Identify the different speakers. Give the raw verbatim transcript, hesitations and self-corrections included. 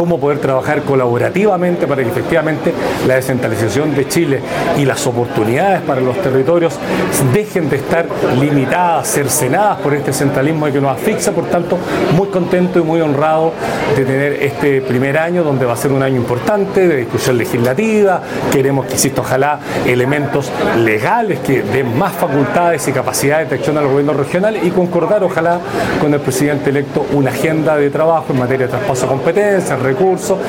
Speaker 1: cómo poder trabajar colaborativamente para que efectivamente la descentralización de Chile y las oportunidades para los territorios dejen de estar limitadas, cercenadas por este centralismo que nos asfixia. Por tanto, muy contento y muy honrado de tener este primer año, donde va a ser un año importante de discusión legislativa. Queremos que exista, ojalá, elementos legales que den más facultades y capacidades de acción a los gobiernos regionales, y concordar, ojalá, con el presidente electo una agenda de trabajo en materia de traspaso de competencias, recursos,